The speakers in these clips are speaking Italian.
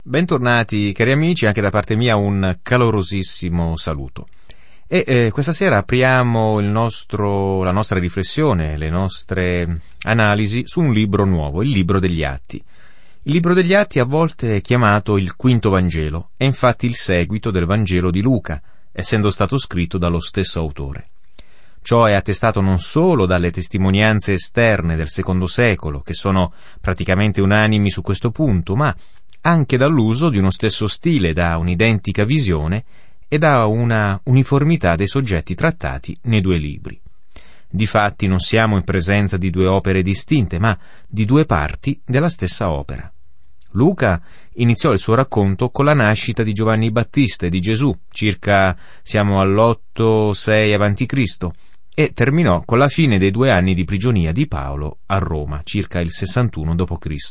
Bentornati cari amici, anche da parte mia un calorosissimo saluto. Questa sera apriamo la nostra riflessione, le nostre analisi su un libro nuovo, il Libro degli Atti. Il Libro degli Atti a volte è chiamato il Quinto Vangelo, è infatti il seguito del Vangelo di Luca, essendo stato scritto dallo stesso autore. Ciò è attestato non solo dalle testimonianze esterne del secondo secolo, che sono praticamente unanimi su questo punto, ma anche dall'uso di uno stesso stile, da un'identica visione e da una uniformità dei soggetti trattati nei due libri. Difatti non siamo in presenza di due opere distinte, ma di due parti della stessa opera. Luca iniziò il suo racconto con la nascita di Giovanni Battista e di Gesù, siamo all'8-6 a.C., e terminò con la fine dei 2 anni di prigionia di Paolo a Roma, circa il 61 d.C.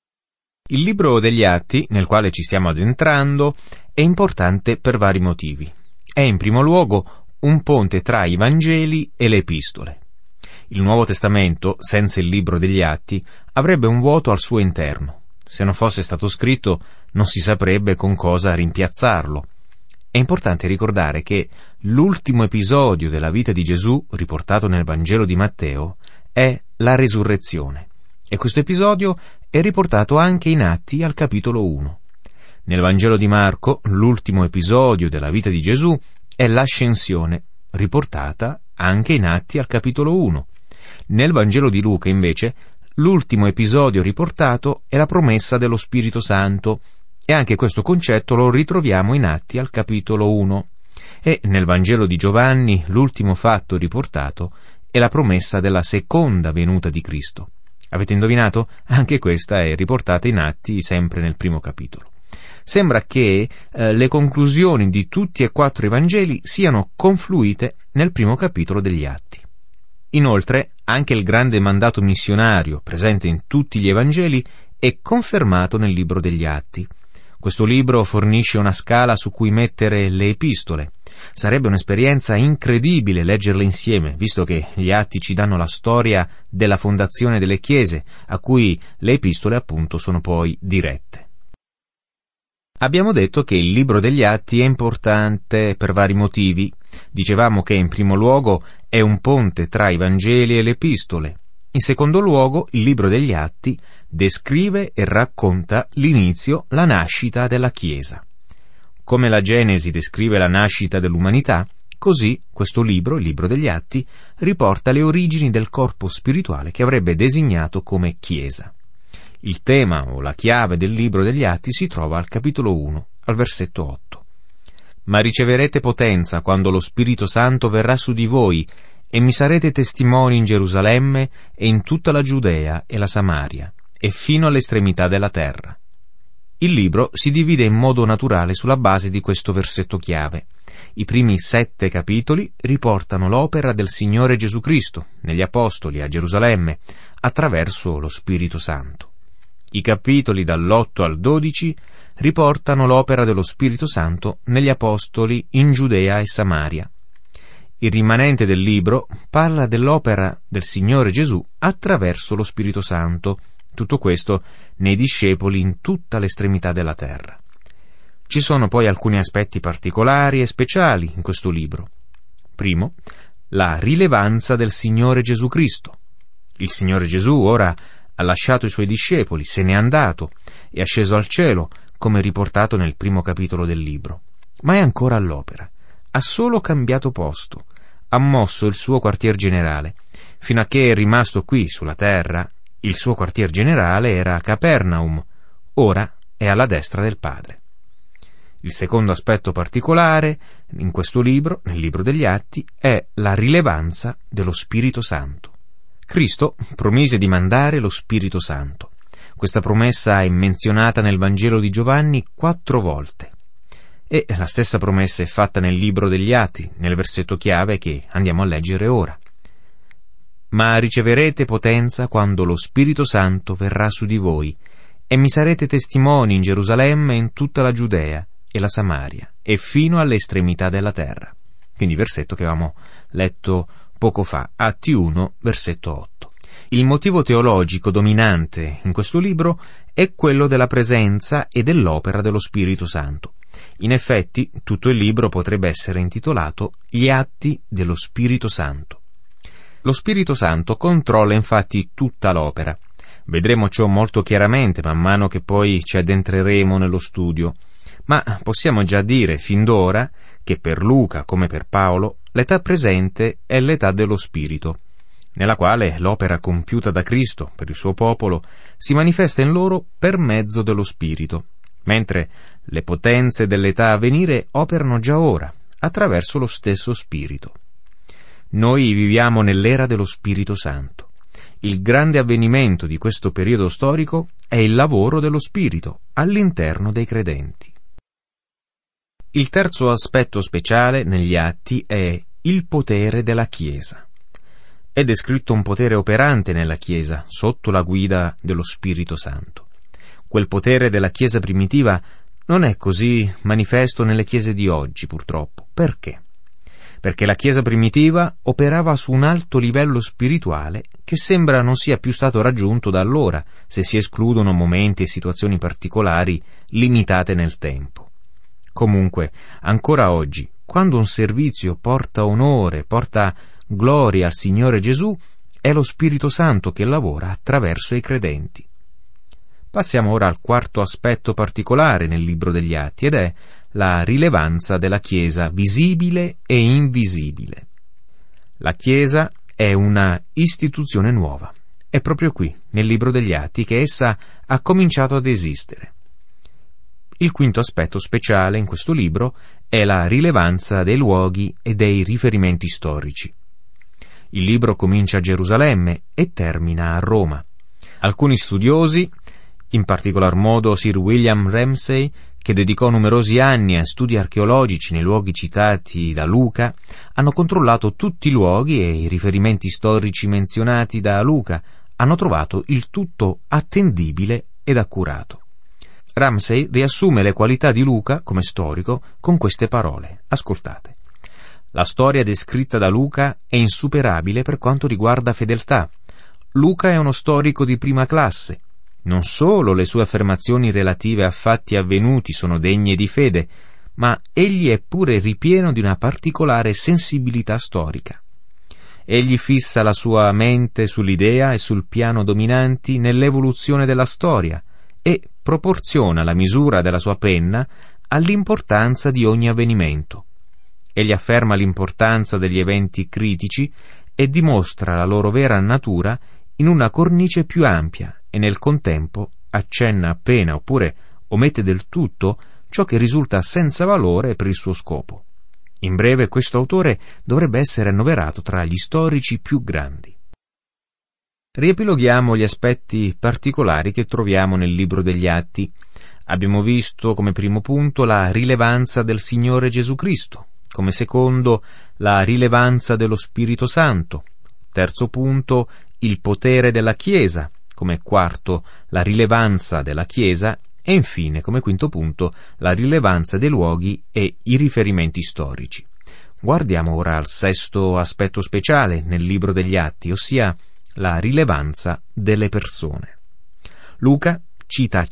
Il Libro degli Atti, nel quale ci stiamo addentrando, è importante per vari motivi. È in primo luogo un ponte tra i Vangeli e le Epistole. Il Nuovo Testamento, senza il Libro degli Atti, avrebbe un vuoto al suo interno. Se non fosse stato scritto, non si saprebbe con cosa rimpiazzarlo. È importante ricordare che l'ultimo episodio della vita di Gesù, riportato nel Vangelo di Matteo, è la resurrezione. E questo episodio è riportato anche in Atti al capitolo 1. Nel Vangelo di Marco, l'ultimo episodio della vita di Gesù è l'ascensione, riportata anche in Atti al capitolo 1. Nel Vangelo di Luca, invece, l'ultimo episodio riportato è la promessa dello Spirito Santo, e anche questo concetto lo ritroviamo in Atti al capitolo 1. E nel Vangelo di Giovanni, l'ultimo fatto riportato è la promessa della seconda venuta di Cristo. Avete indovinato? Anche questa è riportata in Atti, sempre nel primo capitolo. Sembra che le conclusioni di tutti e 4 i Vangeli siano confluite nel primo capitolo degli Atti. Inoltre, anche il grande mandato missionario presente in tutti gli Evangeli è confermato nel Libro degli Atti. Questo libro fornisce una scala su cui mettere le epistole. Sarebbe un'esperienza incredibile leggerle insieme, visto che gli Atti ci danno la storia della fondazione delle chiese, a cui le epistole appunto sono poi dirette. Abbiamo detto che il Libro degli Atti è importante per vari motivi. Dicevamo che in primo luogo è un ponte tra i Vangeli e le epistole. In secondo luogo, il Libro degli Atti descrive e racconta l'inizio, la nascita della Chiesa. Come la Genesi descrive la nascita dell'umanità, così questo libro, il Libro degli Atti, riporta le origini del corpo spirituale che avrebbe designato come Chiesa. Il tema o la chiave del Libro degli Atti si trova al capitolo 1, al versetto 8. «Ma riceverete potenza quando lo Spirito Santo verrà su di voi, e mi sarete testimoni in Gerusalemme e in tutta la Giudea e la Samaria, e fino all'estremità della terra». Il libro si divide in modo naturale sulla base di questo versetto chiave. I primi 7 capitoli riportano l'opera del Signore Gesù Cristo negli Apostoli a Gerusalemme attraverso lo Spirito Santo. I capitoli dall'8 al 12 riportano l'opera dello Spirito Santo negli Apostoli in Giudea e Samaria. Il rimanente del libro parla dell'opera del Signore Gesù attraverso lo Spirito Santo, tutto questo nei discepoli in tutta l'estremità della terra. Ci sono poi alcuni aspetti particolari e speciali in questo libro. Primo, la rilevanza del Signore Gesù Cristo. Il Signore Gesù ora ha lasciato i suoi discepoli, se n'è andato, è asceso al cielo, come riportato nel primo capitolo del libro. Ma è ancora all'opera. Ha solo cambiato posto, ha mosso il suo quartier generale. Fino a che è rimasto qui sulla terra, il suo quartier generale era a Capernaum, ora è alla destra del Padre. Il secondo aspetto particolare in questo libro, nel Libro degli Atti, è la rilevanza dello Spirito Santo. Cristo promise di mandare lo Spirito Santo. Questa promessa è menzionata nel Vangelo di Giovanni 4 volte. E la stessa promessa è fatta nel Libro degli Atti, nel versetto chiave che andiamo a leggere ora. «Ma riceverete potenza quando lo Spirito Santo verrà su di voi, e mi sarete testimoni in Gerusalemme e in tutta la Giudea e la Samaria, e fino alle estremità della terra». Quindi versetto che avevamo letto poco fa, Atti 1, versetto 8. Il motivo teologico dominante in questo libro è quello della presenza e dell'opera dello Spirito Santo. In effetti, tutto il libro potrebbe essere intitolato Gli atti dello Spirito Santo. Lo Spirito Santo controlla infatti tutta l'opera. Vedremo ciò molto chiaramente man mano che poi ci addentreremo nello studio, ma possiamo già dire fin d'ora che per Luca, come per Paolo, l'età presente è l'età dello Spirito, nella quale l'opera compiuta da Cristo per il suo popolo si manifesta in loro per mezzo dello Spirito, mentre le potenze dell'età a venire operano già ora, attraverso lo stesso Spirito. Noi viviamo nell'era dello Spirito Santo. Il grande avvenimento di questo periodo storico è il lavoro dello Spirito all'interno dei credenti. Il terzo aspetto speciale negli Atti è il potere della Chiesa. È descritto un potere operante nella Chiesa, sotto la guida dello Spirito Santo. Quel potere della Chiesa primitiva non è così manifesto nelle chiese di oggi, purtroppo. Perché? Perché la Chiesa primitiva operava su un alto livello spirituale che sembra non sia più stato raggiunto da allora, se si escludono momenti e situazioni particolari limitate nel tempo. Comunque, ancora oggi, quando un servizio porta onore, porta gloria al Signore Gesù, è lo Spirito Santo che lavora attraverso i credenti. Passiamo ora al quarto aspetto particolare nel libro degli Atti, ed è la rilevanza della Chiesa visibile e invisibile. La Chiesa è una istituzione nuova. È proprio qui, nel libro degli Atti, che essa ha cominciato ad esistere. Il quinto aspetto speciale in questo libro è la rilevanza dei luoghi e dei riferimenti storici. Il libro comincia a Gerusalemme e termina a Roma. Alcuni studiosi, in particolar modo Sir William Ramsay, che dedicò numerosi anni a studi archeologici nei luoghi citati da Luca, hanno controllato tutti i luoghi e i riferimenti storici menzionati da Luca, hanno trovato il tutto attendibile ed accurato. Ramsay riassume le qualità di Luca come storico con queste parole. Ascoltate. La storia descritta da Luca è insuperabile per quanto riguarda fedeltà. Luca è uno storico di prima classe. Non solo le sue affermazioni relative a fatti avvenuti sono degne di fede, ma egli è pure ripieno di una particolare sensibilità storica. Egli fissa la sua mente sull'idea e sul piano dominanti nell'evoluzione della storia e proporziona la misura della sua penna all'importanza di ogni avvenimento. Egli afferma l'importanza degli eventi critici e dimostra la loro vera natura in una cornice più ampia e nel contempo accenna appena oppure omette del tutto ciò che risulta senza valore per il suo scopo. In breve, questo autore dovrebbe essere annoverato tra gli storici più grandi. Riepiloghiamo gli aspetti particolari che troviamo nel libro degli Atti. Abbiamo visto come primo punto la rilevanza del Signore Gesù Cristo, come secondo la rilevanza dello Spirito Santo, terzo punto il potere della Chiesa, come quarto la rilevanza della Chiesa e infine come quinto punto la rilevanza dei luoghi e i riferimenti storici. Guardiamo ora al sesto aspetto speciale nel libro degli Atti, ossia la rilevanza delle persone. Luca cita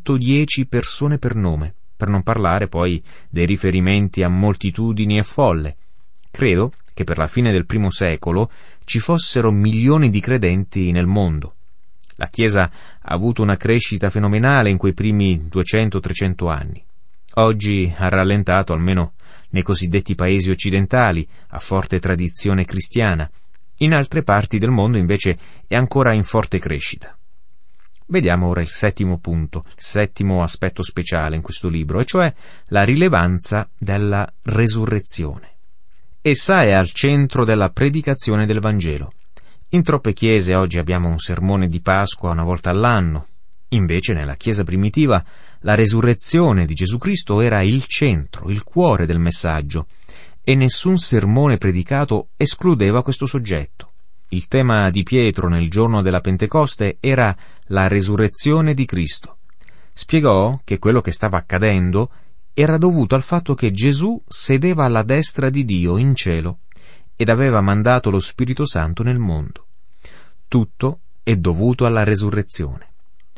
110 persone per nome, per non parlare poi dei riferimenti a moltitudini e folle. Credo che per la fine del primo secolo ci fossero milioni di credenti nel mondo. La Chiesa ha avuto una crescita fenomenale in quei primi 200-300 anni. Oggi ha rallentato, almeno nei cosiddetti paesi occidentali, a forte tradizione cristiana. In altre parti del mondo invece è ancora in forte crescita. Vediamo ora il settimo punto, il settimo aspetto speciale in questo libro, e cioè la rilevanza della resurrezione. Essa è al centro della predicazione del Vangelo. In troppe chiese oggi abbiamo un sermone di Pasqua una volta all'anno. Invece nella Chiesa primitiva la resurrezione di Gesù Cristo era il centro, il cuore del messaggio, e nessun sermone predicato escludeva questo soggetto. Il tema di Pietro nel giorno della Pentecoste era la resurrezione di Cristo. Spiegò che quello che stava accadendo era dovuto al fatto che Gesù sedeva alla destra di Dio in cielo ed aveva mandato lo Spirito Santo nel mondo. Tutto è dovuto alla resurrezione.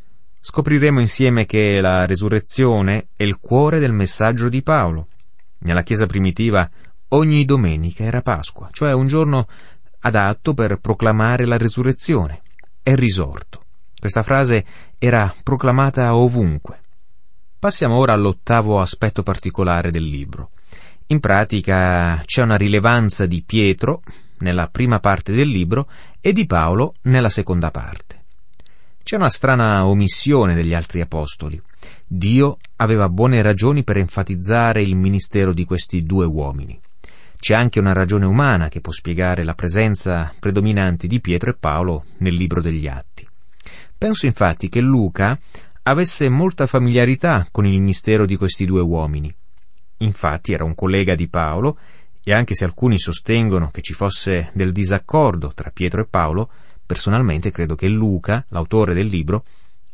Scopriremo insieme che la resurrezione è il cuore del messaggio di Paolo. Nella Chiesa primitiva ogni domenica era Pasqua, cioè un giorno adatto per proclamare la resurrezione. È risorto. Questa frase era proclamata ovunque. Passiamo ora all'8º aspetto particolare del libro. In pratica c'è una rilevanza di Pietro nella prima parte del libro e di Paolo nella seconda parte. C'è una strana omissione degli altri apostoli. Dio aveva buone ragioni per enfatizzare il ministero di questi due uomini. C'è anche una ragione umana che può spiegare la presenza predominante di Pietro e Paolo nel libro degli Atti. Penso infatti che Luca avesse molta familiarità con il mistero di questi due uomini. Infatti era un collega di Paolo, e anche se alcuni sostengono che ci fosse del disaccordo tra Pietro e Paolo, personalmente credo che Luca, l'autore del libro,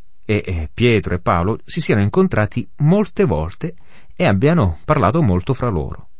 e Pietro e Paolo si siano incontrati molte volte e abbiano parlato molto fra loro.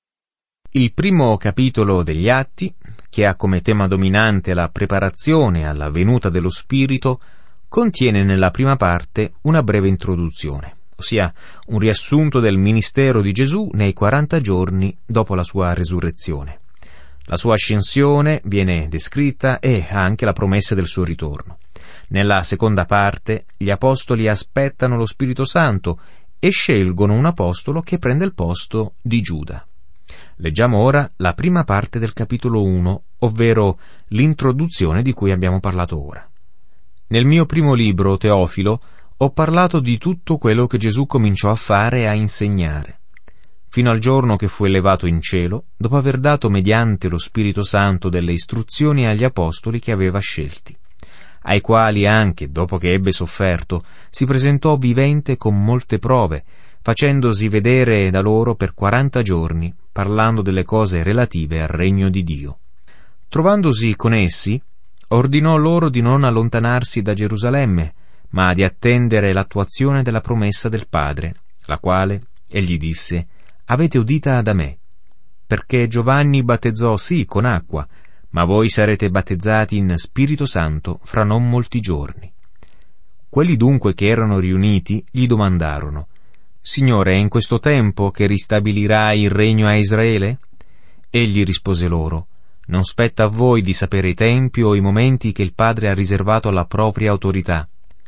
Il primo capitolo degli Atti, che ha come tema dominante la preparazione alla venuta dello Spirito, contiene nella prima parte una breve introduzione, ossia un riassunto del ministero di Gesù nei 40 giorni dopo la sua resurrezione. La sua ascensione viene descritta e anche la promessa del suo ritorno. Nella seconda parte gli apostoli aspettano lo Spirito Santo e scelgono un apostolo che prende il posto di Giuda. Leggiamo ora la prima parte del capitolo 1, ovvero l'introduzione di cui abbiamo parlato ora. Nel mio primo libro, Teofilo, ho parlato di tutto quello che Gesù cominciò a fare e a insegnare, fino al giorno che fu elevato in cielo, dopo aver dato mediante lo Spirito Santo delle istruzioni agli apostoli che aveva scelti, ai quali anche, dopo che ebbe sofferto, si presentò vivente con molte prove, facendosi vedere da loro per 40 giorni, parlando delle cose relative al regno di Dio. Trovandosi con essi, ordinò loro di non allontanarsi da Gerusalemme, ma di attendere l'attuazione della promessa del Padre, la quale, egli disse, avete udita da me, perché Giovanni battezzò sì con acqua, ma voi sarete battezzati in Spirito Santo fra non molti giorni. Quelli dunque che erano riuniti gli domandarono: Signore, è in questo tempo che ristabilirai il regno a Israele? Egli rispose loro: non spetta a voi di sapere i tempi o i momenti che il Padre ha riservato alla propria autorità,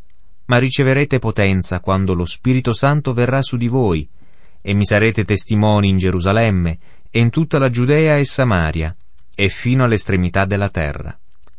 ma riceverete potenza quando lo Spirito Santo verrà su di voi, e mi sarete testimoni in Gerusalemme e in tutta la Giudea e Samaria e fino all'estremità della terra.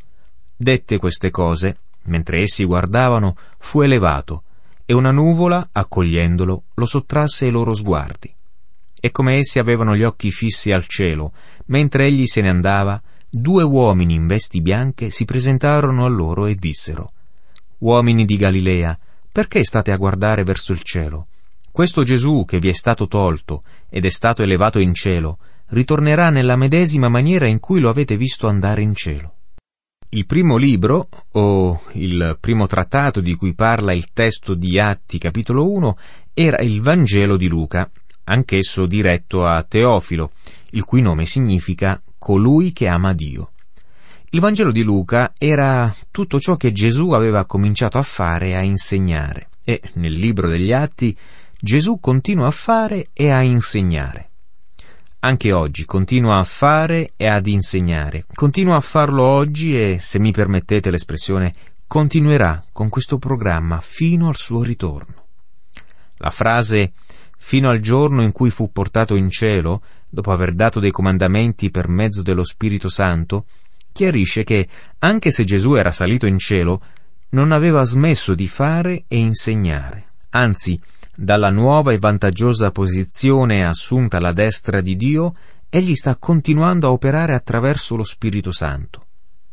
Dette queste cose, mentre essi guardavano, fu elevato, e una nuvola, accogliendolo, lo sottrasse ai loro sguardi. E come essi avevano gli occhi fissi al cielo, mentre egli se ne andava, 2 uomini in vesti bianche si presentarono a loro e dissero: Uomini di Galilea, perché state a guardare verso il cielo? Questo Gesù che vi è stato tolto ed è stato elevato in cielo, ritornerà nella medesima maniera in cui lo avete visto andare in cielo. Il primo libro, o il primo trattato di cui parla il testo di Atti capitolo 1, era il Vangelo di Luca, anch'esso diretto a Teofilo, il cui nome significa colui che ama Dio. Il Vangelo di Luca era tutto ciò che Gesù aveva cominciato a fare e a insegnare, e nel libro degli Atti Gesù continua a fare e a insegnare. Anche oggi continua a fare e ad insegnare. Continua a farlo oggi e, se mi permettete l'espressione, continuerà con questo programma fino al suo ritorno. La frase «fino al giorno in cui fu portato in cielo», dopo aver dato dei comandamenti per mezzo dello Spirito Santo, chiarisce che, anche se Gesù era salito in cielo, non aveva smesso di fare e insegnare. Anzi, dalla nuova e vantaggiosa posizione assunta alla destra di Dio, egli sta continuando a operare attraverso lo Spirito Santo.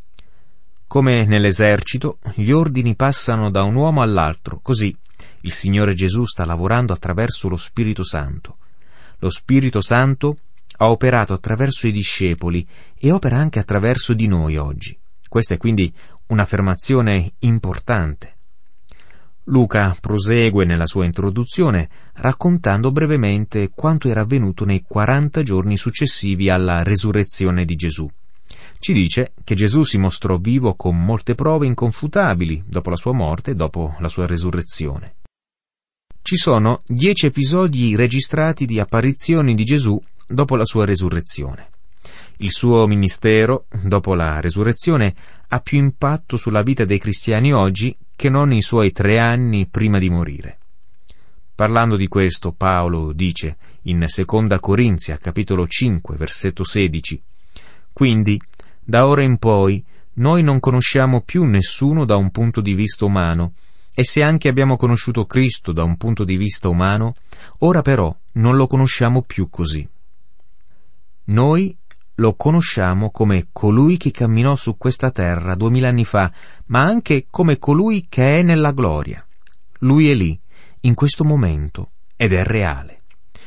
Come nell'esercito, gli ordini passano da un uomo all'altro, così il Signore Gesù sta lavorando attraverso lo Spirito Santo. Lo Spirito Santo ha operato attraverso i discepoli e opera anche attraverso di noi oggi. Questa è quindi un'affermazione importante. Luca prosegue nella sua introduzione raccontando brevemente quanto era avvenuto nei 40 giorni successivi alla resurrezione di Gesù. Ci dice che Gesù si mostrò vivo con molte prove inconfutabili dopo la sua morte e dopo la sua resurrezione. Ci sono 10 episodi registrati di apparizioni di Gesù dopo la sua resurrezione. Il suo ministero, dopo la resurrezione, ha più impatto sulla vita dei cristiani oggi che non i suoi 3 anni prima di morire. Parlando di questo, Paolo dice in Seconda Corinzia, capitolo 5, versetto 16: «Quindi, da ora in poi, noi non conosciamo più nessuno da un punto di vista umano, e se anche abbiamo conosciuto Cristo da un punto di vista umano, ora però non lo conosciamo più così. Noi lo conosciamo come colui che camminò su questa terra 2000 anni fa, ma anche come colui che è nella gloria. Lui è lì, in questo momento, ed è reale».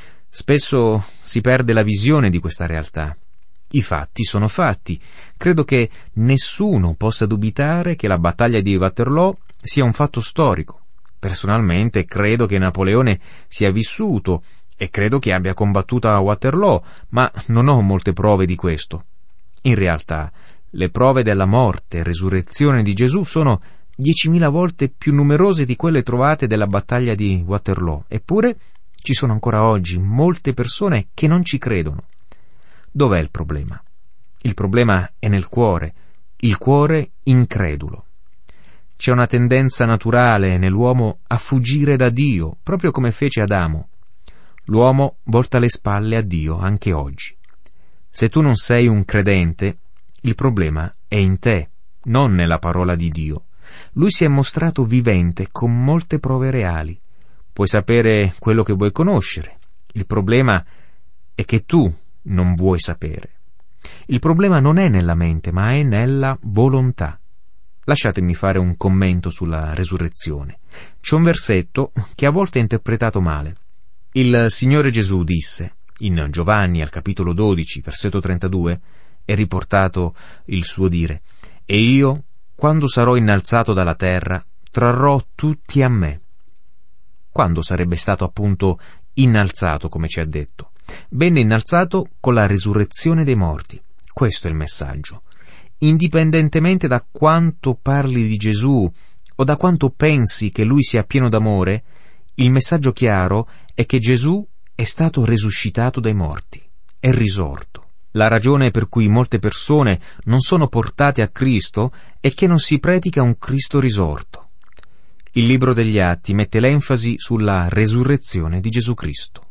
Spesso si perde la visione di questa realtà. I fatti sono fatti. Credo che nessuno possa dubitare che la battaglia di Waterloo sia un fatto storico. Personalmente credo che Napoleone sia vissuto e credo che abbia combattuto a Waterloo, ma non ho molte prove di questo. In realtà, le prove della morte e resurrezione di Gesù sono 10.000 volte più numerose di quelle trovate della battaglia di Waterloo. Eppure ci sono ancora oggi molte persone che non ci credono. Dov'è il problema? Il problema è nel cuore, il cuore incredulo. C'è una tendenza naturale nell'uomo a fuggire da Dio, proprio come fece Adamo. L'uomo volta le spalle a Dio anche oggi. Se tu non sei un credente, il problema è in te, non nella parola di Dio. Lui si è mostrato vivente con molte prove reali. Puoi sapere quello che vuoi conoscere. Il problema è che tu non vuoi sapere. Il problema non è nella mente, ma è nella volontà. Lasciatemi fare un commento sulla resurrezione. C'è un versetto che a volte è interpretato male. Il Signore Gesù disse, in Giovanni al capitolo 12, versetto 32, è riportato il suo dire: «E io, quando sarò innalzato dalla terra, trarrò tutti a me». Quando sarebbe stato appunto innalzato, come ci ha detto? Venne innalzato con la risurrezione dei morti. Questo è il messaggio. Indipendentemente da quanto parli di Gesù o da quanto pensi che Lui sia pieno d'amore, il messaggio chiaro è che Gesù è stato risuscitato dai morti, è risorto. La ragione per cui molte persone non sono portate a Cristo è che non si predica un Cristo risorto. Il libro degli Atti mette l'enfasi sulla resurrezione di Gesù Cristo.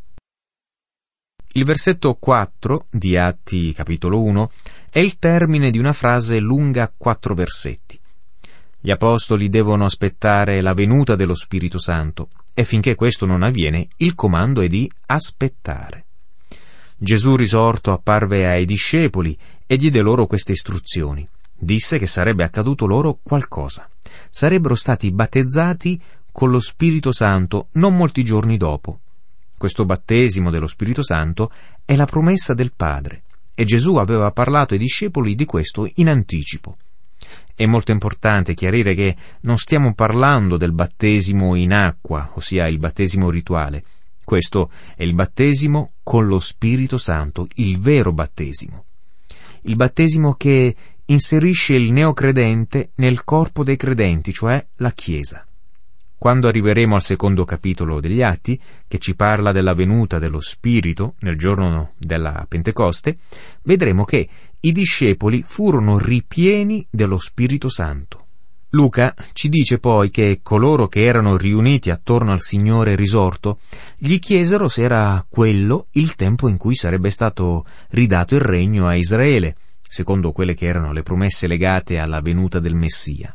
Il versetto 4 di Atti capitolo 1 è il termine di una frase lunga 4 versetti. Gli apostoli devono aspettare la venuta dello Spirito Santo e finché questo non avviene il comando è di aspettare. Gesù risorto apparve ai discepoli e diede loro queste istruzioni. Disse che sarebbe accaduto loro qualcosa. Sarebbero stati battezzati con lo Spirito Santo non molti giorni dopo. Questo battesimo dello Spirito Santo è la promessa del Padre e Gesù aveva parlato ai discepoli di questo in anticipo. È molto importante chiarire che non stiamo parlando del battesimo in acqua, ossia il battesimo rituale. Questo è il battesimo con lo Spirito Santo, il vero battesimo. Il battesimo che inserisce il neocredente nel corpo dei credenti, cioè la Chiesa. Quando arriveremo al secondo capitolo degli Atti, che ci parla della venuta dello Spirito nel giorno della Pentecoste, vedremo che i discepoli furono ripieni dello Spirito Santo. Luca ci dice poi che coloro che erano riuniti attorno al Signore risorto gli chiesero se era quello il tempo in cui sarebbe stato ridato il regno a Israele, secondo quelle che erano le promesse legate alla venuta del Messia.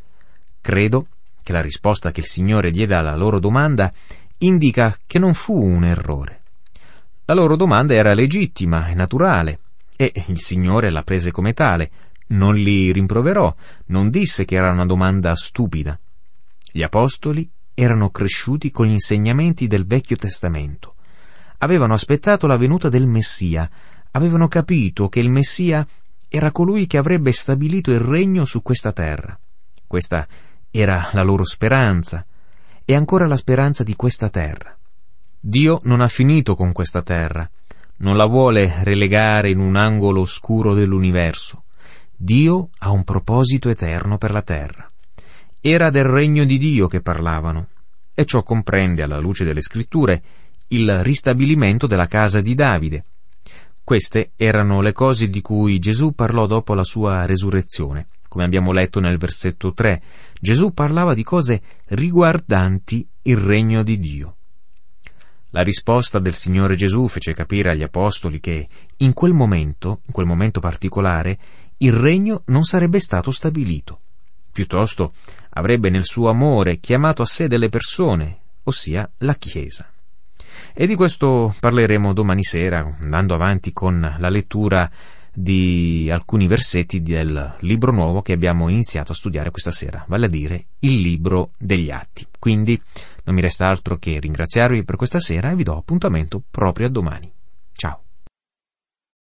Credo che la risposta che il Signore diede alla loro domanda indica che non fu un errore. La loro domanda era legittima e naturale, e il Signore la prese come tale. Non li rimproverò, non disse che era una domanda stupida. Gli apostoli erano cresciuti con gli insegnamenti del Vecchio Testamento. Avevano aspettato la venuta del Messia, avevano capito che il Messia era colui che avrebbe stabilito il regno su questa terra. Questa era la loro speranza, e ancora la speranza di questa terra. Dio non ha finito con questa terra, non la vuole relegare in un angolo oscuro dell'universo. Dio ha un proposito eterno per la terra. Era del regno di Dio che parlavano, e ciò comprende, alla luce delle Scritture, il ristabilimento della casa di Davide. Queste erano le cose di cui Gesù parlò dopo la sua resurrezione. Come abbiamo letto nel versetto 3, Gesù parlava di cose riguardanti il regno di Dio. La risposta del Signore Gesù fece capire agli apostoli che in quel momento particolare, il regno non sarebbe stato stabilito. Piuttosto avrebbe nel suo amore chiamato a sé delle persone, ossia la Chiesa. E di questo parleremo domani sera, andando avanti con la lettura di alcuni versetti del libro nuovo che abbiamo iniziato a studiare questa sera, vale a dire il libro degli Atti. Quindi non mi resta altro che ringraziarvi per questa sera e vi do appuntamento proprio a domani.